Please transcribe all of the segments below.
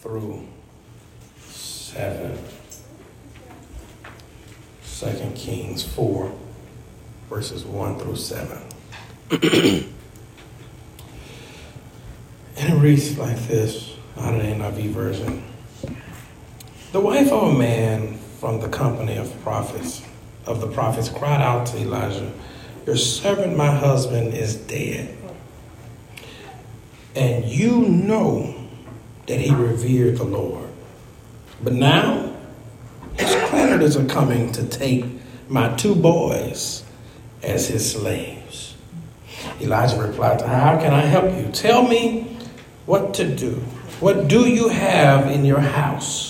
through 7. 2 Kings 4, verses 1 through 7. And it reads like this out of the NIV version. The wife of a man from the company of the prophets cried out to Elijah, "Your servant, my husband, is dead. And you know that he revered the Lord. But now his creditors are coming to take my 2 boys as his slaves." Elijah replied to her, "How can I help you? Tell me what to do. What do you have in your house?"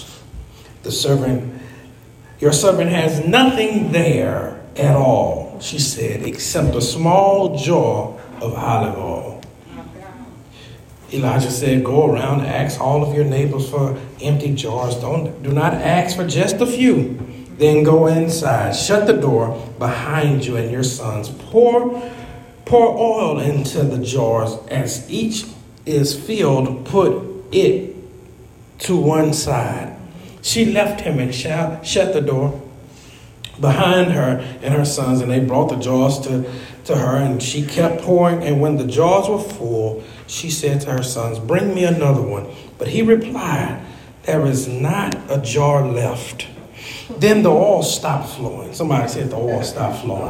Your servant has nothing there at all, she said, except a small jar of olive oil. Elijah said, "Go around and ask all of your neighbors for empty jars. Do not ask for just a few. Then go inside, shut the door behind you and your sons. Pour oil into the jars. As each is filled, put it to one side." She left him and shut the door behind her and her sons, and they brought the jars to her, and she kept pouring. And when the jars were full, she said to her sons, "Bring me another one." But he replied, "There is not a jar left." Then the oil stopped flowing. Somebody said the oil stopped flowing.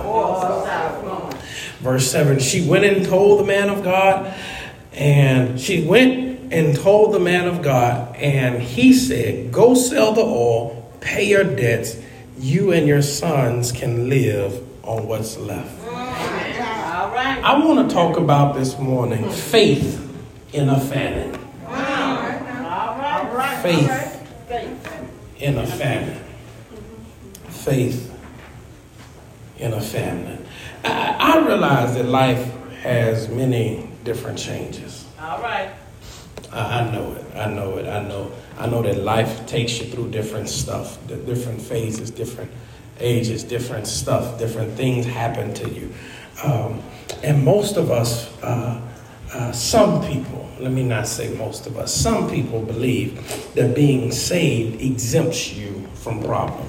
Verse 7, she went and told the man of God, and he said, "Go sell the oil, pay your debts. You and your sons can live on what's left." All right. I want to talk about this morning faith in a famine. Faith in a famine. Faith in a famine. I realize that life has many different changes. All right. I know it. I know that life takes you through different stuff, different phases, different ages, different stuff, different things happen to you. And most of us, some people, let me not say most of us, some people believe that being saved exempts you from problems.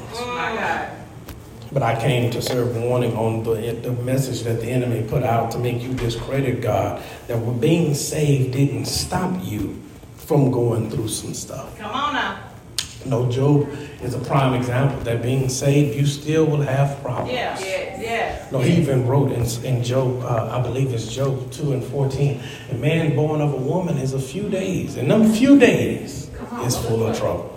But I came to serve warning on the message that the enemy put out to make you discredit God, that being saved didn't stop you from going through some stuff. Come on now. No, Job is a prime example that being saved, you still will have problems. Yes. No, he even wrote in Job, I believe it's Job 2:14, "A man born of a woman is a few days, and them few days is full of trouble."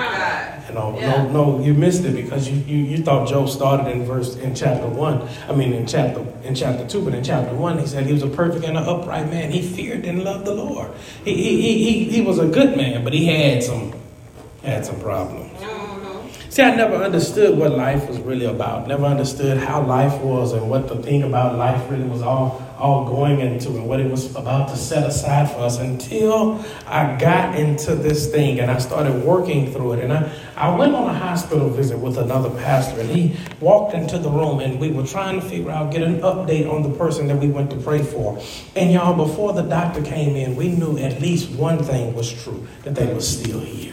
No, you missed it because you thought Job started in chapter 1. I mean in chapter 2, but in chapter 1 he said he was a perfect and an upright man. He feared and loved the Lord. He was a good man, but he had some problems. See, I never understood what life was really about. Never understood how life was and what the thing about life really was all going into and what it was about to set aside for us until I got into this thing and I started working through it. And I went on a hospital visit with another pastor, and he walked into the room and we were trying to get an update on the person that we went to pray for. And y'all, before the doctor came in, we knew at least one thing was true, that they were still here.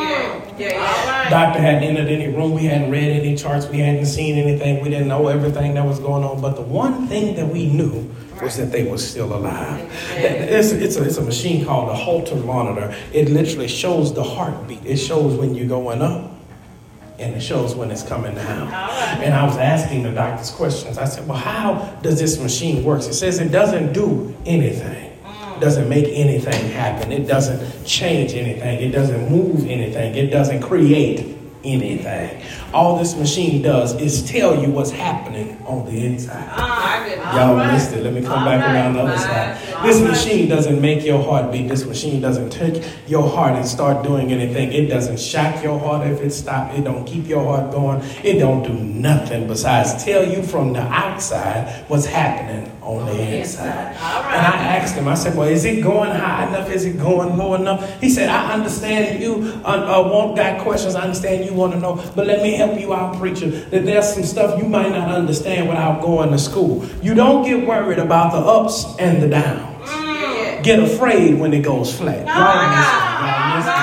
Doctor hadn't entered any room. We hadn't read any charts. We hadn't seen anything. We didn't know everything that was going on. But the one thing that we knew was that they were still alive. It's a machine called a Holter monitor. It literally shows the heartbeat. It shows when you're going up, and it shows when it's coming down. And I was asking the doctors questions. I said, "Well, how does this machine work?" It says it doesn't do anything. Doesn't make anything happen. It doesn't change anything. It doesn't move anything. It doesn't create anything. All this machine does is tell you what's happening on the inside. Y'all missed it. Let me come back around the other side. This machine doesn't make your heart beat. This machine doesn't take your heart and start doing anything. It doesn't shock your heart if it stops. It don't keep your heart going. It don't do nothing besides tell you from the outside what's happening on the inside. And I asked him, I said, "Well, is it going high enough? Is it going low enough?" He said, "I understand you got questions. I understand you want to know, but let me help you out, preacher, that there's some stuff you might not understand without going to school. You don't get worried about the ups and the downs. Get afraid when it goes flat."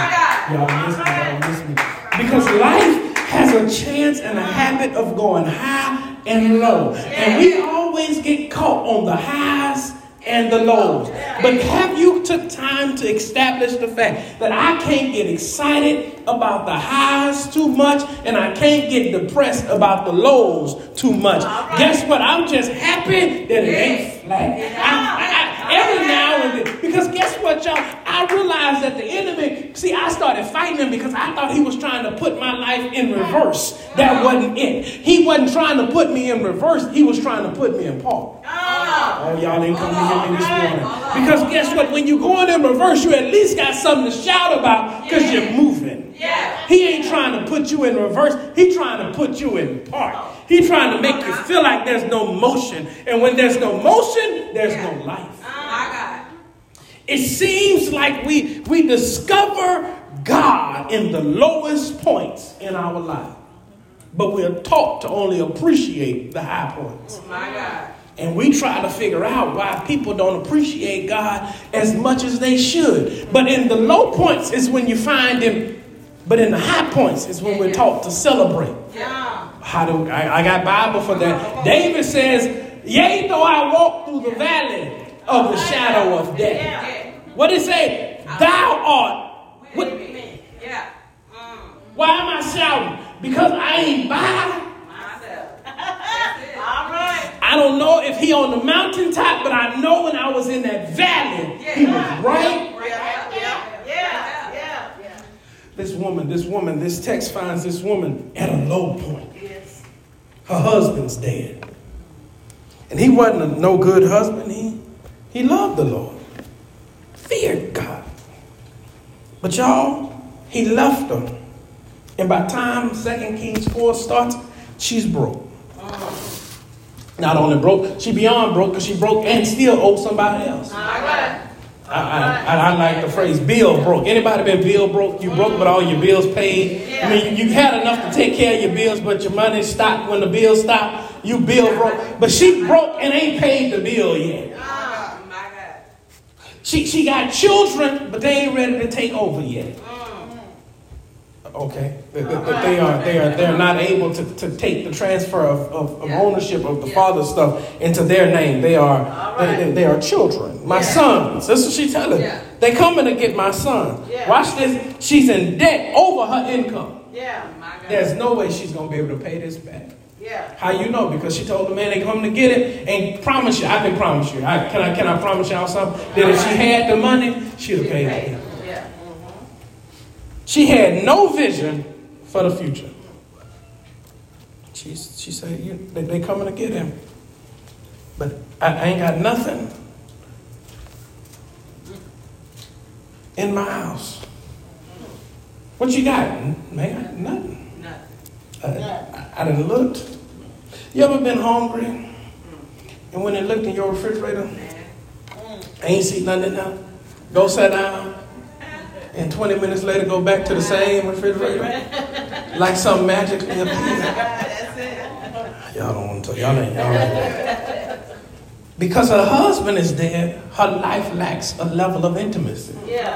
Y'all miss me, y'all miss me. Because life has a chance and a habit of going high and low. And we always get caught on the highs and the lows. But have you took time to establish the fact that I can't get excited about the highs too much and I can't get depressed about the lows too much? Guess what? I'm just happy that it ain't flat. Every now and then. Because guess what, y'all? I realized that the enemy, I started fighting him because I thought he was trying to put my life in reverse. That wasn't it. He wasn't trying to put me in reverse. He was trying to put me in park. Oh, y'all ain't come to hear me this morning. Because guess what? When you're going in reverse, you at least got something to shout about because you're moving. He ain't trying to put you in reverse. He's trying to put you in park. He's trying to make you feel like there's no motion. And when there's no motion, there's no life. It seems like we discover God in the lowest points in our life. But we're taught to only appreciate the high points. And we try to figure out why people don't appreciate God as much as they should. But in the low points is when you find him. But in the high points is when we're taught to celebrate. I got Bible for that. David says, yea, though I walk through the valley of the shadow of death. What did it say? Thou art. What? Why am I shouting? Because I ain't by. I don't know if he on the mountaintop, but I know when I was in that valley, he was right. This text finds this woman at a low point. Her husband's dead. And he wasn't no good husband. He loved the Lord. Feared God. But y'all, he left her. And by the time 2 Kings 4 starts, she's broke. Not only broke, she beyond broke because she broke and still owed somebody else. I like the phrase bill broke. Anybody been bill broke? You broke but all your bills paid. I mean, you had enough to take care of your bills, but your money stopped when the bill stopped. You bill broke. But she broke and ain't paid the bill yet. She got children, but they ain't ready to take over yet. Okay, they're not able to take the transfer of ownership of the father's stuff into their name. They are children. My sons. That's what she telling. They coming to get my son. Watch this. She's in debt over her income. There's no way she's gonna be able to pay this back. How you know? Because she told the man they come to get it and promise you. I can promise you. Can I promise y'all something? That if she had the money, she'd have paid it. She had no vision for the future. She said, they coming to get him. But I ain't got nothing in my house. What you got? Man, nothing. I done looked. You ever been hungry? And when they looked in your refrigerator, ain't see nothing in there? Go sit down. And 20 minutes later, go back to the same refrigerator. Like something magically appeared. Y'all don't want to tell. Y'all ain't. Because her husband is dead, her life lacks a level of intimacy.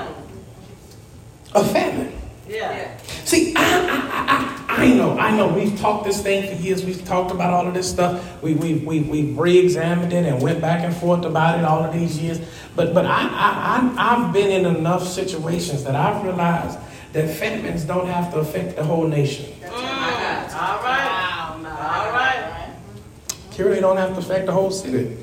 A famine. See, I know. We've talked this thing for years. We've talked about all of this stuff. We've re-examined it and went back and forth about it all of these years. But I've been in enough situations that I've realized that famines don't have to affect the whole nation. All right. Here they don't have to affect the whole city.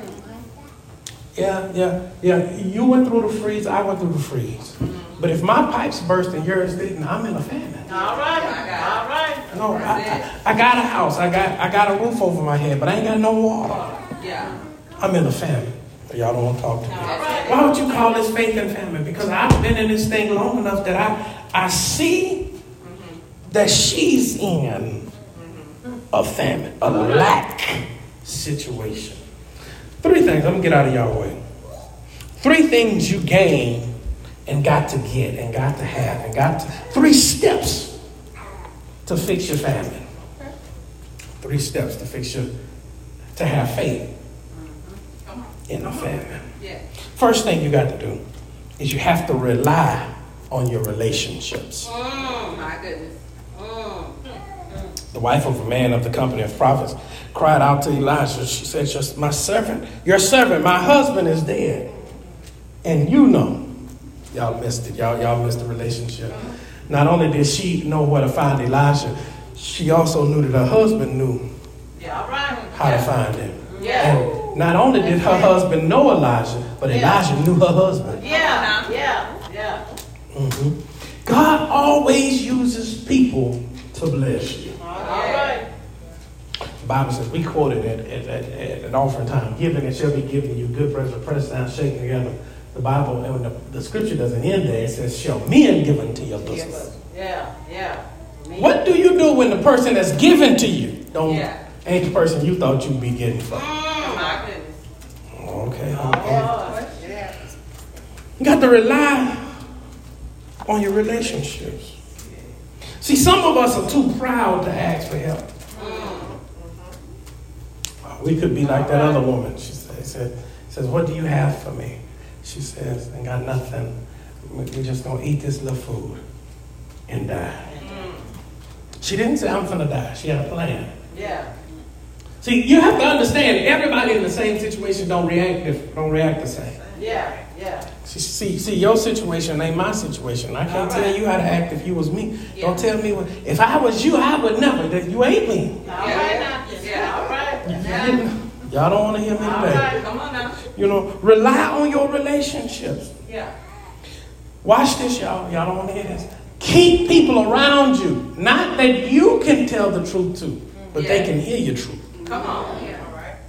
Yeah. You went through the freeze. I went through the freeze. But if my pipes burst and yours didn't, I'm in a famine. All right. No, I got a house. I got a roof over my head, but I ain't got no water. I'm in a famine. Y'all don't want to talk to me. Why would you call this faith and famine? Because I've been in this thing long enough that I see that she's in a famine, a lack situation. 3 things. I'm going to get out of y'all way. 3 things you gain and got to get and got to have and got to. 3 steps to fix your famine. 3 steps to have faith in a famine. First thing you got to do is you have to rely on your relationships. My goodness. The wife of a man of the company of prophets cried out to Elijah. She said, your servant, my husband is dead. And you know, y'all missed it. Y'all missed the relationship. Not only did she know where to find Elijah, she also knew that her husband knew how to find him. Yeah. And not only did her husband know Elijah, but Elijah knew her husband. Yeah. Mm-hmm. God always uses people to bless you. All right. The Bible says, we quoted it at an offering time, giving it shall be given you, good pressure, pressed down, shaken together. The Bible, and the scripture doesn't end there. It says, shall men give unto your bosom. Yeah. What do you do when the person that's given to you ain't the person you thought you'd be getting from? My goodness. Okay. You got to rely on your relationships. See, some of us are too proud to ask for help. We could be like that other woman. She says, what do you have for me? She says, I got nothing. We're just going to eat this little food and die. She didn't say, I'm going to die. She had a plan. Yeah. See, you have to understand, everybody in the same situation don't react the same. Yeah. See, your situation ain't my situation. I can't tell you how to act if you was me. Yeah. Don't tell me if I was you, I would never. You ain't me. All right now. Yeah. All right. Y'all don't want to hear me today. All right. Come on now. You know, rely on your relationships. Yeah. Watch this, y'all. Y'all don't want to hear this. Keep people around you. Not that you can tell the truth to, but they can hear your truth. Come on. Yeah. All right.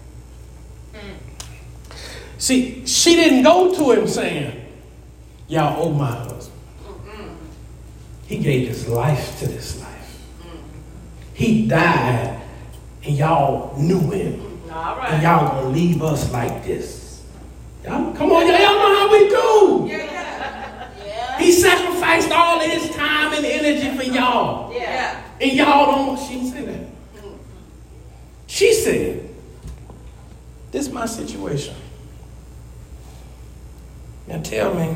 See, she didn't go to him saying, y'all owe my husband. He gave his life to this life. He died and y'all knew him. All right. And y'all gonna leave us like this. Y'all, come on, y'all know how we do. Yeah. He sacrificed all of his time and energy for y'all. Yeah. And y'all don't, she didn't say that. She said, this is my situation. Now tell me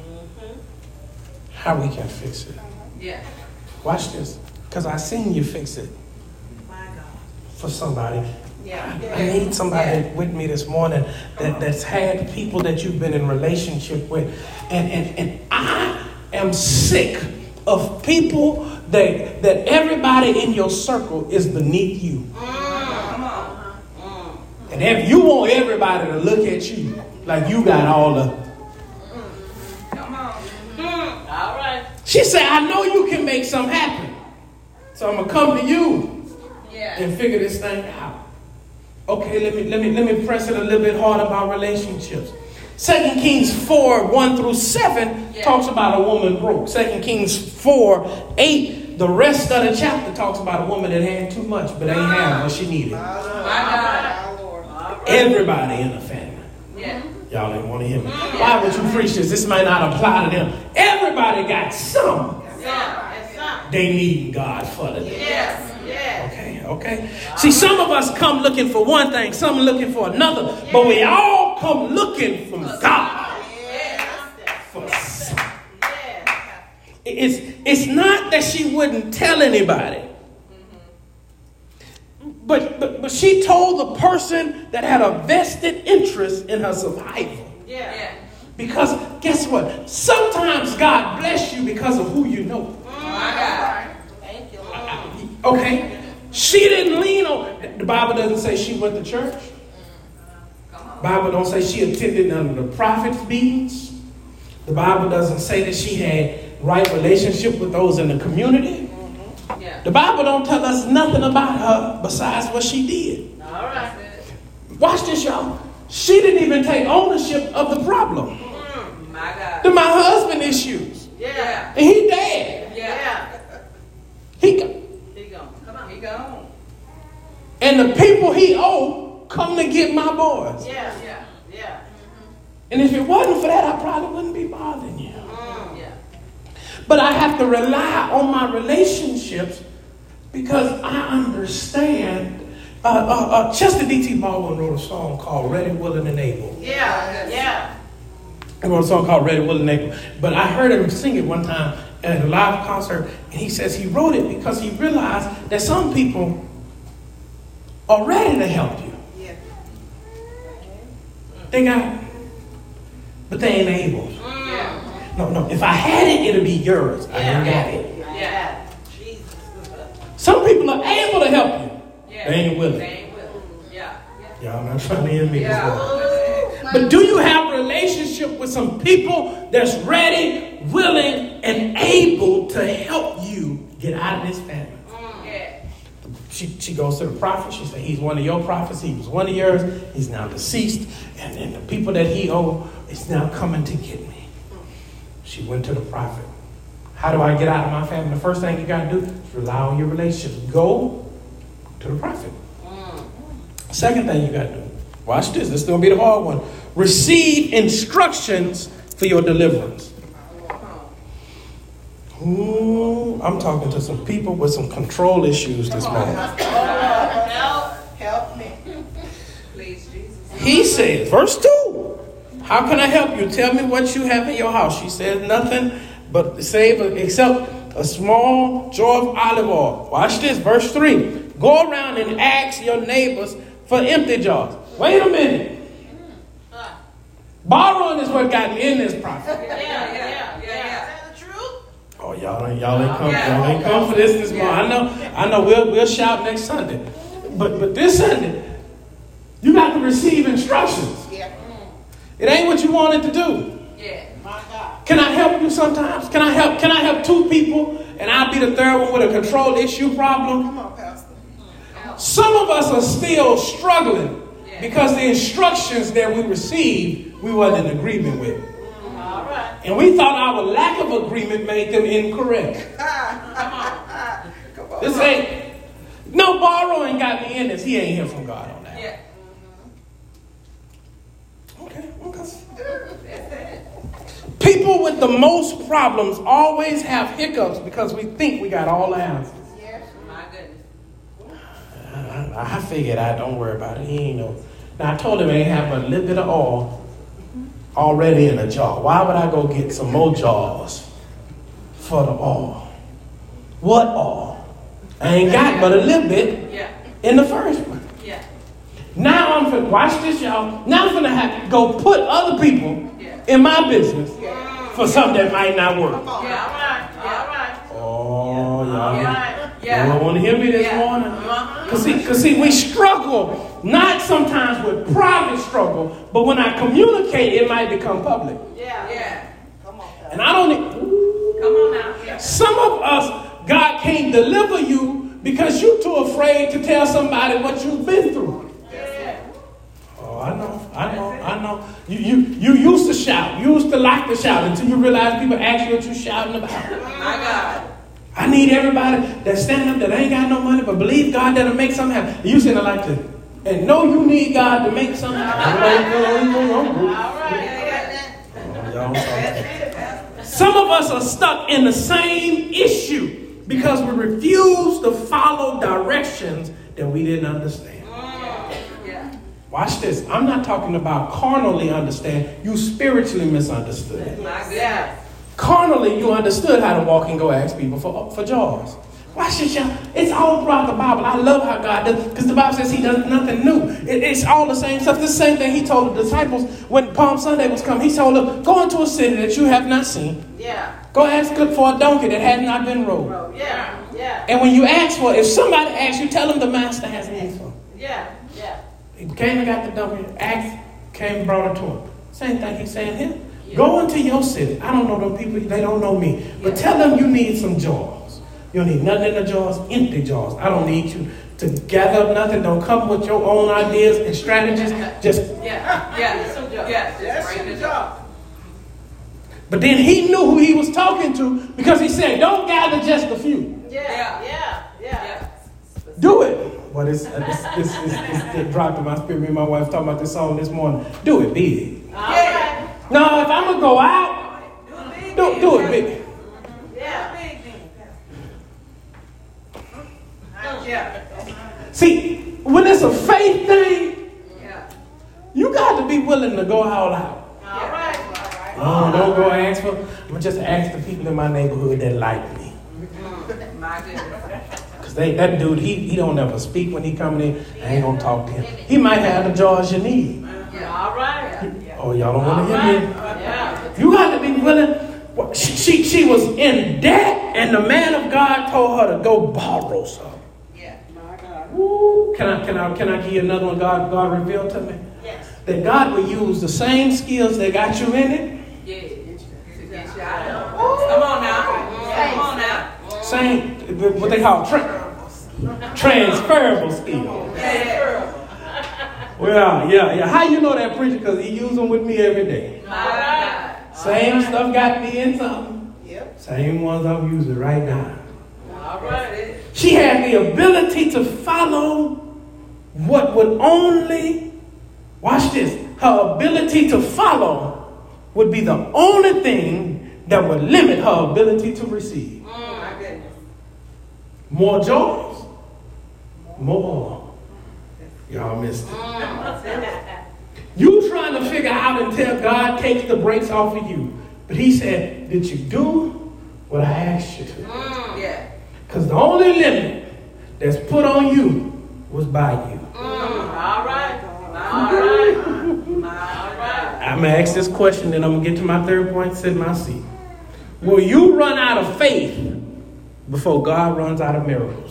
how we can fix it. Yeah. Watch this, because I seen you fix it My God. for somebody. Yeah. I need somebody with me this morning that's had people that you've been in relationship with. And I am sick of people that everybody in your circle is beneath you. Come on. And if you want everybody to look at you like you got all the... Come on. All right. She said, I know you can make something happen. So I'm going to come to you and figure this thing out. Okay, let me press it a little bit harder about relationships. 2 Kings 4, 1 through 7 talks about a woman broke. 2 Kings 4, 8, the rest of the chapter talks about a woman that had too much but ain't have what she needed. Everybody in the family. Y'all ain't want to hear me. Why would you preach this? This might not apply to them. Everybody got some. They need God for today. Okay. See, some of us come looking for one thing, some looking for another, but we all come looking from God for something. It's not that she wouldn't tell anybody, but she told the person that had a vested interest in her survival. Because guess what? Sometimes God bless you because of who you know. Thank you. Okay. She didn't lean on. The Bible doesn't say she went to church. The Bible don't say she attended none of the prophets' meetings. The Bible doesn't say that she had right relationship with those in the community. The Bible don't tell us nothing about her besides what she did. All right. Watch this, y'all. She didn't even take ownership of the problem. My God. The my husband issues. Yeah. And he dead. Yeah. He gone. Come on. He gone. And the people he owe come to get my boys. Yeah. And if it wasn't for that, I probably wouldn't be bothering you. Yeah. But I have to rely on my relationships because I understand. Chester D.T. Baldwin wrote a song called Ready, Willing, and Able. Yeah. He wrote a song called Ready, Willing, Able. But I heard him sing it one time at a live concert, and he says he wrote it because he realized that some people are ready to help you. Yeah. They got it, but they ain't able. Yeah. No. If I had it, it'll be yours. I ain't got it. Yeah. Jesus. Some people are able to help you. Yeah. They ain't willing. They ain't willing. Yeah. Y'all not trying to hear me this morning. Yeah. But do you have a relationship with some people that's ready, willing, and able to help you get out of this family? Yeah. She goes to the prophet. She said, he's one of your prophets. He was one of yours. He's now deceased. And the people that he owed is now coming to get me. She went to the prophet. How do I get out of my family? The first thing you got to do is rely on your relationships. Go to the prophet. Second thing you got to do. Watch this. This is going to be the hard one. Receive instructions for your deliverance. Ooh, I'm talking to some people with some control issues this morning. Help me. Please, Jesus. He says, verse 2, how can I help you? Tell me what you have in your house. She says, nothing but save except a small jar of olive oil. Watch this, verse 3. Go around and ask your neighbors for empty jars. Wait a minute. Borrowing is what got me in this prophet. Yeah. Is that the truth? Oh, y'all ain't come for this morning. I know we'll shout next Sunday. But this Sunday, you got to receive instructions. Yeah. It ain't what you wanted to do. Yeah. My God. Can I help you sometimes? Can I help two people and I'll be the third one with a control issue problem? Come on, Pastor. Some of us are still struggling because the instructions that we received, we weren't in agreement with. All right. And we thought our lack of agreement made them incorrect. Come on. This ain't, no borrowing got me in this. He ain't hear from God on that. Yeah. Okay. That's it. People with the most problems always have hiccups because we think we got all the answers. Yes. My goodness. I figured out, don't worry about it. He ain't know. Now I told him they have a little bit of oil already in a jar. Why would I go get some more jars for the oil? What oil? I ain't got but a little bit in the first one. Yeah. Now I'm finna, watch this, y'all. Now I'm finna have to go put other people in my business for something that might not work. Come on. Yeah. All right. All right. Oh, y'all. Yeah. You don't want to hear me this morning? Cause see, we struggle, not sometimes with private struggle, but when I communicate, it might become public. Yeah. Yeah. Come on, Pastor. And I don't need, Come on now. Yeah. some of us, God can't deliver you because you're too afraid to tell somebody what you've been through. Yeah. Oh, I know. You used to shout. You used to like to shout until you realize people ask you what you're shouting about. My God. I need everybody that stand up that ain't got no money but believe God that'll make something happen. You sitting there like this. And know you need God to make something happen. All right. Some of us are stuck in the same issue because we refuse to follow directions that we didn't understand. Yeah. Watch this. I'm not talking about carnally understand. You spiritually misunderstood. My God. Carnally, you understood how to walk and go ask people for jars. Watch this, y'all. It's all throughout the Bible. I love how God does, because the Bible says he does nothing new. It's all the same stuff. The same thing he told the disciples when Palm Sunday was coming. He told them, go into a city that you have not seen. Yeah. Go ask for a donkey that has not been rode. Yeah. Yeah. And when you ask for it, if somebody asks you, tell them the master has asked for it. Yeah. Yeah. He came and got the donkey, asked, came and brought it to him. Same thing he's saying here. Go into your city. I don't know them people. They don't know me. But tell them you need some jars. You don't need nothing in the jars, empty jars. I don't need you to gather up nothing. Don't come with your own ideas and strategies. Just That's bring the it job. But then he knew who he was talking to because he said, don't gather just a few. Yeah. Do it. Well, this dropped in my spirit. Me and my wife talking about this song this morning. Do it big. All right. No, if I'm going to go out, do it big. See, when it's a faith thing, you got to be willing to go all out. All right. No, don't go ask for. I'm gonna just ask the people in my neighborhood that like me. My goodness. Cause that dude, he don't ever speak when he coming in. I ain't gonna talk to him. He might have the jaws you need. Yeah. All right. Oh, y'all don't want to hear me. Yeah. You got to be willing. She was in debt, and the man of God told her to go borrow some. Yeah. Ooh, can I give you another one? God revealed to me Yes. that God will use the same skills that got you in it. Yeah. To get you out of it. Come on now. Come on now. Same, what they call transferable skills. Yeah. Well, yeah. How you know that, preacher? Because he used them with me every day. My God. Same stuff got me in something. Yep. Same ones I'm using right now. All right. She had the ability to follow what would only, watch this, her ability to follow would be the only thing that would limit her ability to receive. My goodness. More joys, more. Y'all missed it. You trying to figure out until God takes the brakes off of you. But he said, did you do what I asked you to? Yeah. Because the only limit that's put on you was by you. All right. I'm going to ask this question, then I'm going to get to my third point, sit in my seat. Will you run out of faith before God runs out of miracles?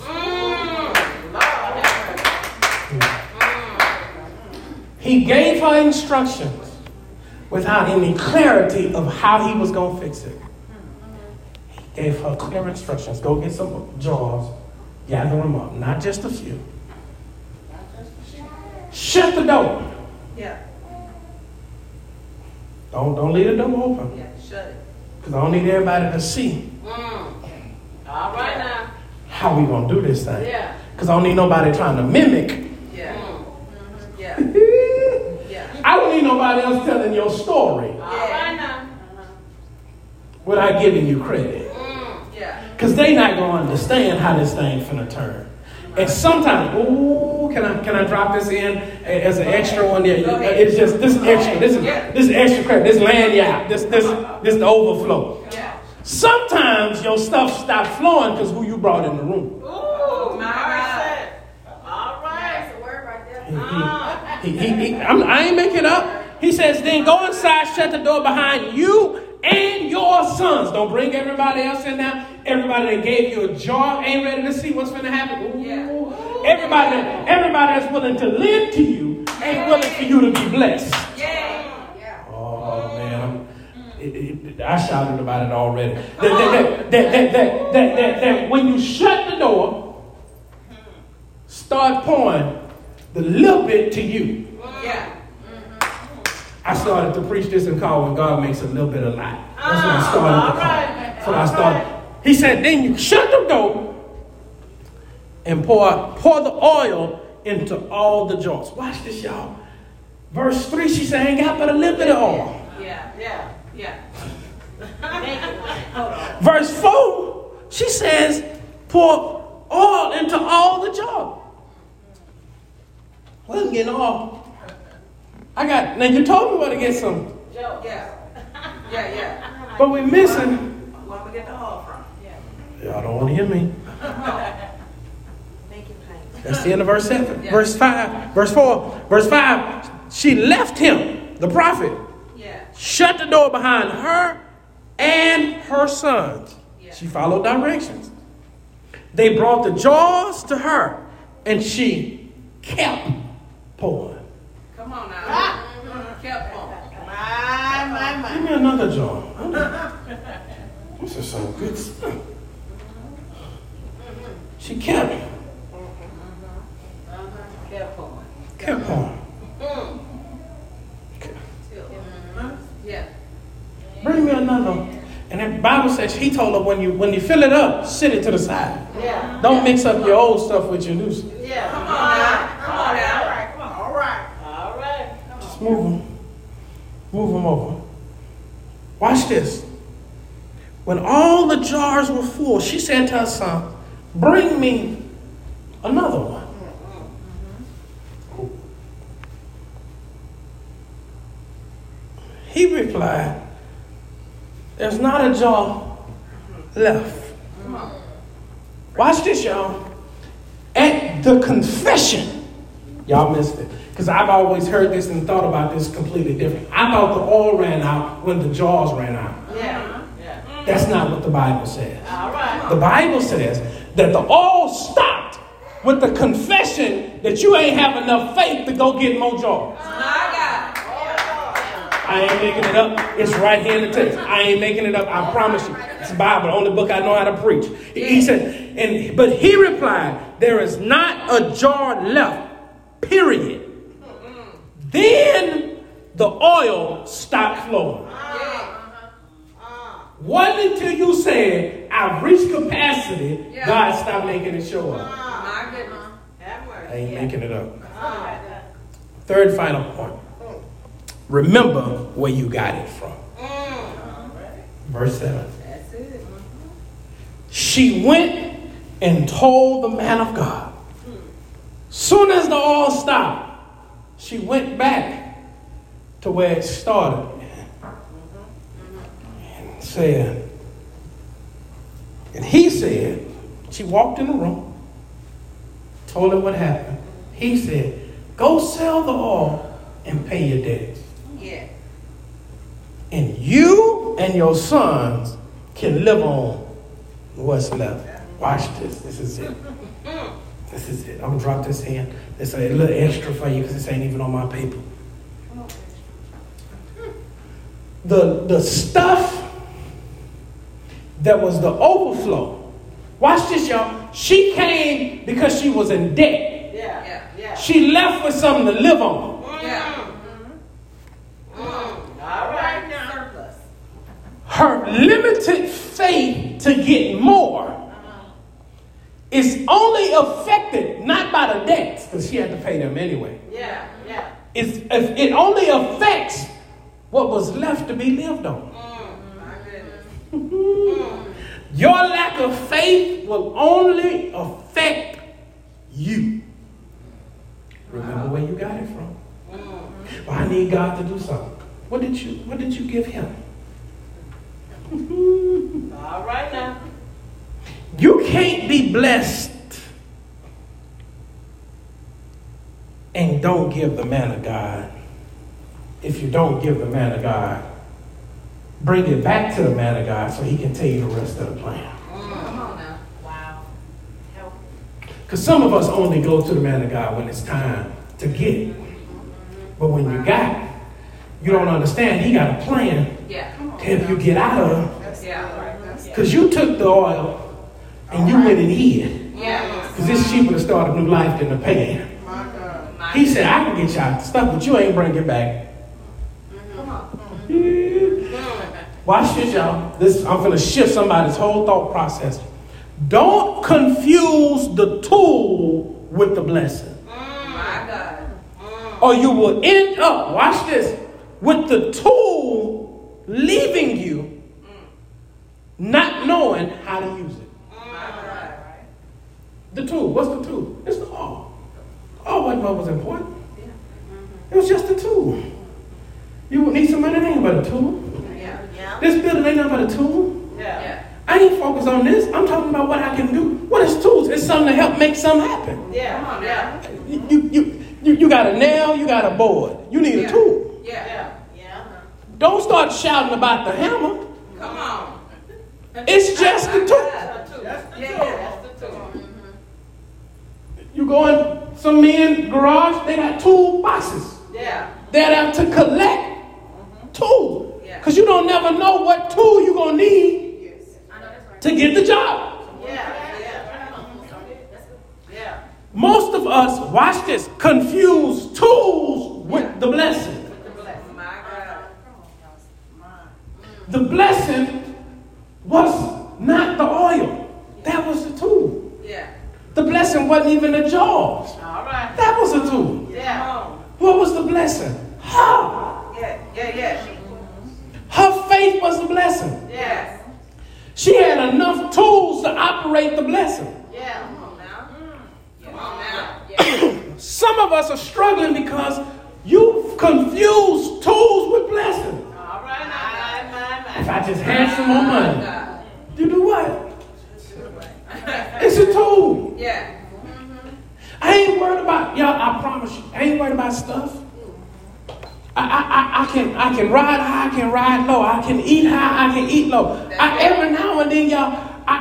He gave her instructions without any clarity of how he was going to fix it. He gave her clear instructions. Go get some jars, gather them up, not just a few. Shut the door. Yeah. Don't leave the door open. Yeah. Shut it. Because I don't need everybody to see All right now. how we going to do this thing. Yeah. Because I don't need nobody trying to mimic. Yeah. Yeah. Yeah. I don't need nobody else telling your story All right now. without giving you credit. Yeah. Because they not going to understand how this thing finna turn. And sometimes, can I drop this in as an extra one there? It's just this extra. This is extra credit. This land out. This the overflow. Yeah. Sometimes your stuff stop flowing because who you brought in the room. Ooh, my God. All right. That's a word right there. I ain't making it up. He says, then go inside, shut the door behind you and your sons. Don't bring everybody else in now. Everybody that gave you a jar ain't ready to see what's going to happen. Ooh. Yeah. Everybody that's willing to lend to you ain't willing for you to be blessed. Yeah. Oh, man. I shouted about it already. That when you shut the door, start pouring the little bit to you. Yeah. I started to preach this and call when God makes a little bit of light. That's when I started to call. That's when I started. He said, then you shut the door and pour the oil into all the jars. Watch this, y'all. Verse 3, she said, I ain't got but a little bit of oil. Yeah. Verse 4, she says, pour oil into all the jars. Well, I'm getting oil. Now you told me where to get some. Yeah. But we're missing. Where we get the oil from? Y'all don't want to hear me. Make it plain. That's the end of verse 7. Yeah. Verse 5. Verse 4. Verse 5. She left him, the prophet, Yeah. shut the door behind her and her sons. Yeah. She followed directions. They brought the jars to her, and she kept pouring. Come on now. Kept on. Give me another jar. This is some good stuff. She kept on. pouring. Yeah. Bring me another. And the Bible says he told her when you fill it up, sit it to the side. Yeah. Don't mix up your old stuff with your new stuff. Yeah. Come on now. All right. Just move them. Move them over. Watch this. When all the jars were full, she said to her son, bring me another one. He replied, There's not a jar left. Watch this, y'all. At the confession, y'all missed it. Because I've always heard this and thought about this completely different. I thought the oil ran out when the jars ran out. That's not what the Bible says. The Bible says that the oil stopped with the confession that you ain't have enough faith to go get more jars. I ain't making it up. It's right here in the text. I ain't making it up. I promise you. It's the Bible, the only book I know how to preach. He said, but he replied, there is not a jar left, period. Then the oil stopped flowing. Wasn't until you said, I've reached capacity, God stopped making it show up. I ain't making it up. Third final point. Remember where you got it from. Verse 7. She went and told the man of God. Soon as the oil stopped, she went back to where it started and said, and he said, she walked in the room, told him what happened. He said, go sell the oil and pay your debts. And you and your sons can live on what's left. Watch this. This is it. This is it. I'm going to drop this in. There's a little extra for you because this ain't even on my paper. The stuff that was the overflow. Watch this, y'all. She came because she was in debt. She left with something to live on. Her limited faith to get more is only affected not by the debts, because she had to pay them anyway. It only affects what was left to be lived on. Your lack of faith will only affect you. Remember where you got it from. Well, I need God to do something. What did you give him? All right now. You can't be blessed and don't give the man of God. If you don't give the man of God, bring it back to the man of God so he can tell you the rest of the plan. Come on now. Wow. Because some of us only go to the man of God when it's time to get it. But when you got it, you don't understand. He got a plan to help you get out of it. Because you took the oil and you went and hid. Because it's cheaper to start a new life than to pay him. He said, I can get you out the stuff, but you ain't bring it back. Watch this, y'all. I'm going to shift somebody's whole thought process. Don't confuse the tool with the blessing. Or you will end up, watch this, with the tool leaving you not knowing how to use it. The tool. What's the tool? It's the oil. Oh, what was important? It was just a tool. You would need some money, it ain't but a tool. This building ain't nothing but a tool. I ain't focused on this. I'm talking about what I can do. What is tools? It's something to help make something happen. You got a nail, you got a board. You need a tool. Don't start shouting about the hammer. Come on. It's just the tool. You go in some men's garage, they got tool boxes. They're there to collect tools. Because you don't never know what tool you're going to need to get the job. Most of us, watch this, confuse tools with the blessing. The blessing was not the oil. That was the tool. The blessing wasn't even the jars. That was the tool. What was the blessing? Her. Her faith was the blessing. She had enough tools to operate the blessing. Some of us are struggling because you've confused tools with blessing. If I just had some more money. You do what? It's a tool. Yeah. I ain't worried about, y'all, I promise you, I ain't worried about stuff. I can ride high, I can ride low. I can eat high, I can eat low. Every now and then, y'all,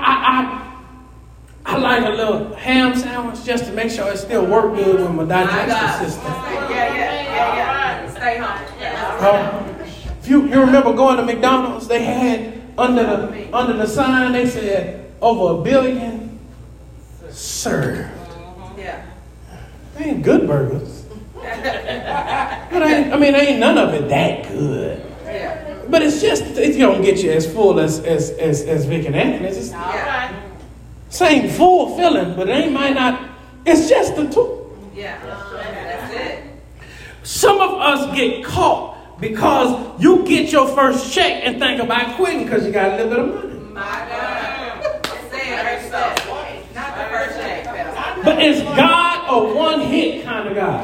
I like a little ham sandwich just to make sure it still work good with my digestive system. Yeah. Stay home. If you remember going to McDonald's, they had under the sign, they said over 1 billion served. Yeah. They ain't good burgers. But ain't none of it that good. Yeah. But it's just, it's gonna get you as full as Vic and Anthony's. It's same full feeling, but it might not. It's just the two. Yeah. That's it. Some of us get caught because you get your first check and think about quitting because you got a little bit of money. My God. Say it yourself. Not the first day. But is God a one-hit kind of God?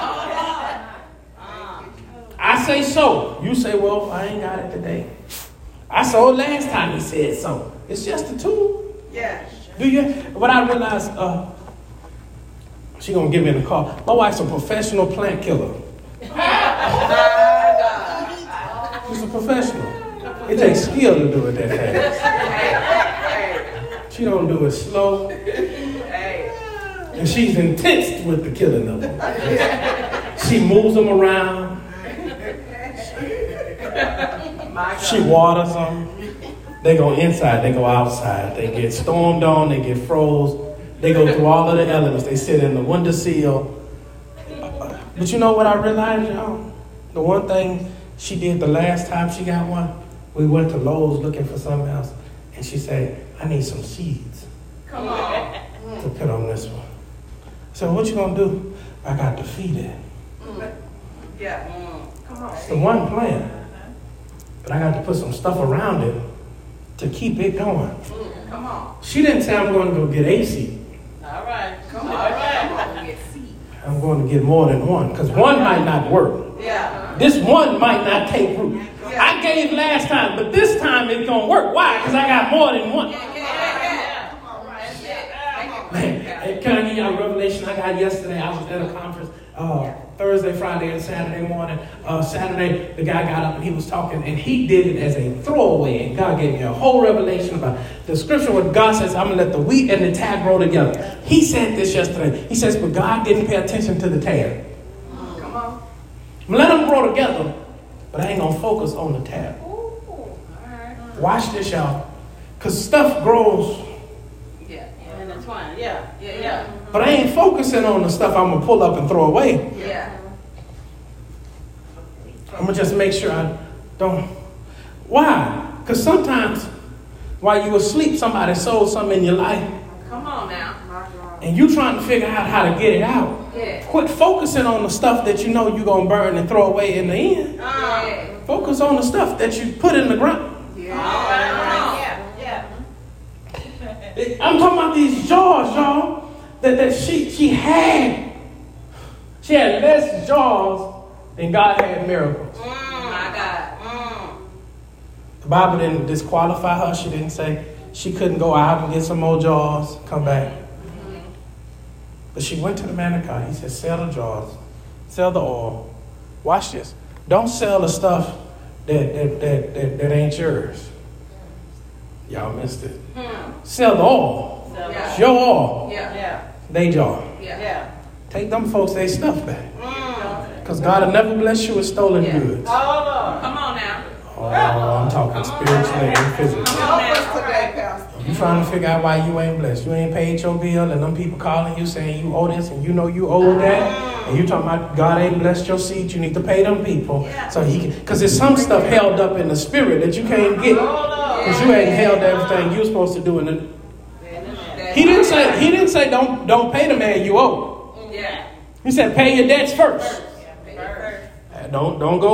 I say so. You say, well, I ain't got it today. I saw it last time he said so. It's just a tool. Yeah. Do you? What I realized, she gonna give me the call. My wife's a professional plant killer. She's a professional. It takes skill to do it that fast. She don't do it slow. And she's intense with the killing of them. She moves them around. She waters them. They go inside, they go outside. They get stormed on, they get froze. They go through all of the elements. They sit in the windowsill. But you know what I realized, y'all? The one thing she did the last time she got one, we went to Lowe's looking for something else. And she said, I need some seeds. Come on. To put on this one. So what you gonna do? I got to feed it. Yeah. Come on. It's the one plant. But I got to put some stuff around it to keep it going. Come on. She didn't say I'm going to go get a seed. All right. Come on. All right. Get seed. I'm going to get more than one because one might not work. Yeah. This one might not take root. I gave last time, but this time it's going to work. Why? Because I got more than one. Man, can I give you a revelation I got yesterday? I was at a conference Thursday, Friday, and Saturday morning. Saturday, the guy got up and he was talking, and he did it as a throwaway. And God gave me a whole revelation about the scripture where God says, I'm going to let the wheat and the tag grow together. He said this yesterday. He says, but God didn't pay attention to the tag. Come on. Let them grow together, but I ain't going to focus on the tag. Watch this, y'all. Because stuff grows. Yeah. But I ain't focusing on the stuff I'm going to pull up and throw away. Yeah. I'm going to just make sure I don't. Why? Because sometimes while you asleep, somebody sold something in your life. Come on now. And you trying to figure out how to get it out. Yeah. Quit focusing on the stuff that you know you're going to burn and throw away in the end. Focus on the stuff that you put in the ground. I'm talking about these jars, y'all, that she had less jars than God had miracles. My God. The Bible didn't disqualify her. She didn't say she couldn't go out and get some more jars, come back. But she went to the man of God. He said, sell the jars, sell the oil. Watch this. Don't sell the stuff that ain't yours. Y'all missed it. Sell the oil. It's your oil. They jar. Take them folks their stuff back. Because God will never bless you with stolen goods. Come on now. Oh, I'm talking spiritually and physically. You trying to figure out why you ain't blessed. You ain't paid your bill and them people calling you saying you owe this and you know you owe that. And you talking about God ain't blessed your seed. You need to pay them people. So he can, because there's some stuff held up in the spirit that you can't get. Because you ain't held everything you're supposed to do in the. He didn't say don't pay the man you owe. He said pay your debts first. Don't go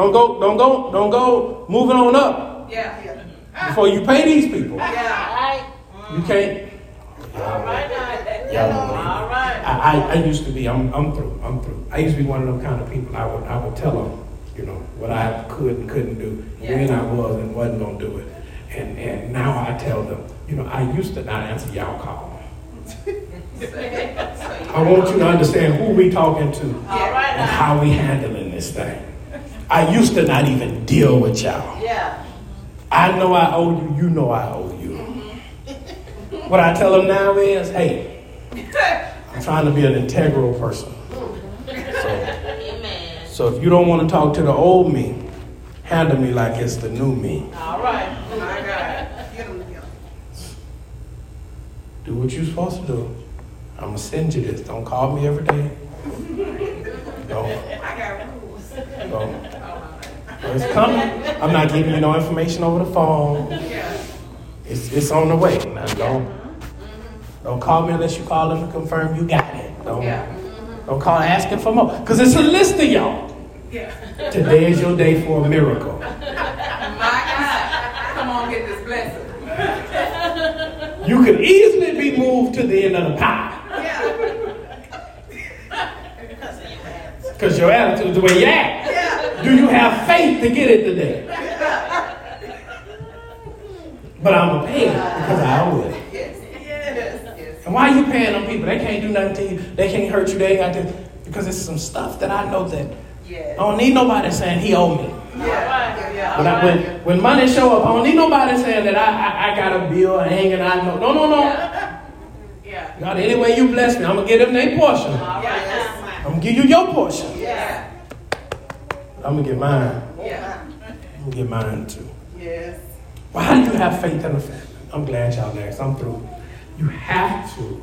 moving on up. Before you pay these people. You can't. I used to be. I'm through. I used to be one of them kind of people. I would tell them you know, what I could and couldn't do, when I was and wasn't going to do it. And now I tell them, you know, I used to not answer y'all call. I want you to understand who we talking to and how we handling this thing. I used to not even deal with y'all. Yeah. I know I owe you, you know I owe you. What I tell them now is, hey, I'm trying to be an integral person. So if you don't want to talk to the old me, handle me like it's the new me. All right. My God. Get him. Do what you're supposed to do. I'm going to send you this. Don't call me every day. Don't. I got rules. Don't. It's coming. I'm not giving you no information over the phone. It's on the way. Now, don't call me unless you call them to confirm you got it. Don't call asking for more. Because it's a list of y'all. Today is your day for a miracle. My God. Come on, get this blessing. You could easily be moved to the end of the pie. Because your attitude is the way you act. Do you have faith to get it today? But I'm going to pay it because I owe it. And why are you paying them people? They can't do nothing to you. They can't hurt you. They ain't got to. Because it's some stuff that I know that I don't need nobody saying he owe me. When money show up, I don't need nobody saying that I got a bill hanging out. No. God, any way you bless me, I'm going to give them their portion. I'm going to give you your portion. I'm going to get mine. I'm going to get mine too. Well, how do you have faith in the family? I'm glad y'all asked. I'm through. You have to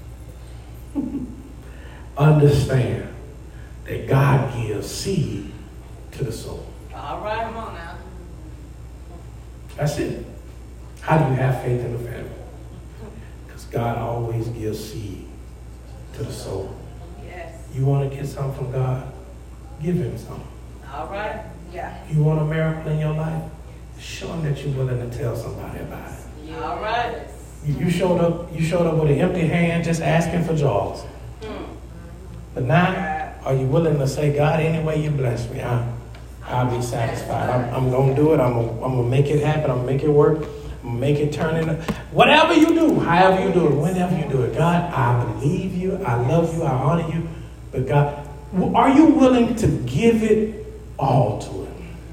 understand that God gives seed to the soul. All right. Come on now. That's it. How do you have faith in the family? Because God always gives seed to the soul. You want to get something from God? Give him something. All right. You want a miracle in your life? Show him that you're willing to tell somebody about it. All right. You showed up with an empty hand just asking for jaws. But now, are you willing to say, God, any way you bless me, I'll be satisfied. I'm going to do it. I'm going to make it happen. I'm going to make it work. I'm going to make it turn into whatever you do, however you do it, whenever you do it. God, I believe you. I love you. I honor you. But God, are you willing to give it all to him?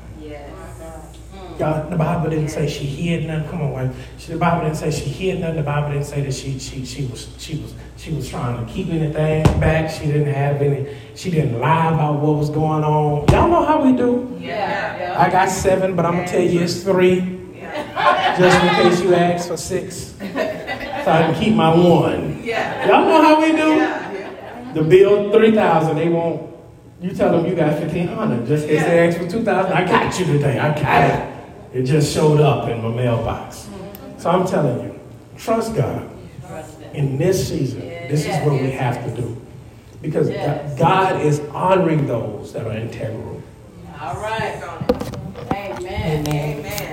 God, the Bible didn't say she hid nothing. Come on, wife. The Bible didn't say she hid nothing. The Bible didn't say that she was trying to keep anything back. She didn't have any. She didn't lie about what was going on. Y'all know how we do. I got 7, but I'm gonna tell you it's 3, just in case you ask for 6, so I can keep my 1. Y'all know how we do. The bill 3,000. They won't. You tell them you got 1,500. Just in case they ask for 2,000. I got you today. I got it. It just showed up in my mailbox. So I'm telling you, trust God. In this season, this is what we have to do. Because God is honoring those that are integral. All right. Amen.